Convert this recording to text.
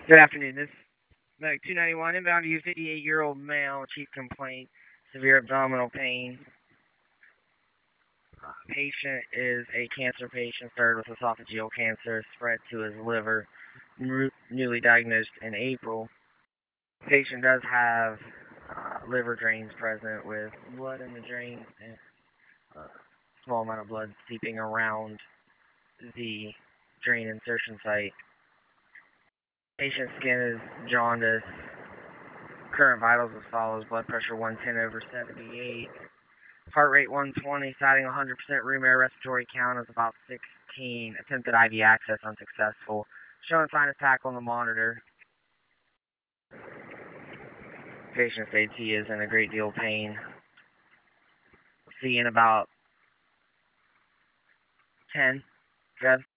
Good afternoon. This Medic 291 inbound to you, 58-year-old male, chief complaint, severe abdominal pain. Patient is a cancer patient, started with esophageal cancer, spread to his liver, newly diagnosed in April. Patient does have liver drains present with blood in the drain and a small amount of blood seeping around the drain insertion site. Patient's skin is jaundiced. Current vitals as follows: blood pressure 110/78, heart rate 120, citing 100% room air, respiratory count is about 16, attempted IV access unsuccessful, showing sinus pack on the monitor. Patient states he is in a great deal of pain. See you in about 10. Good.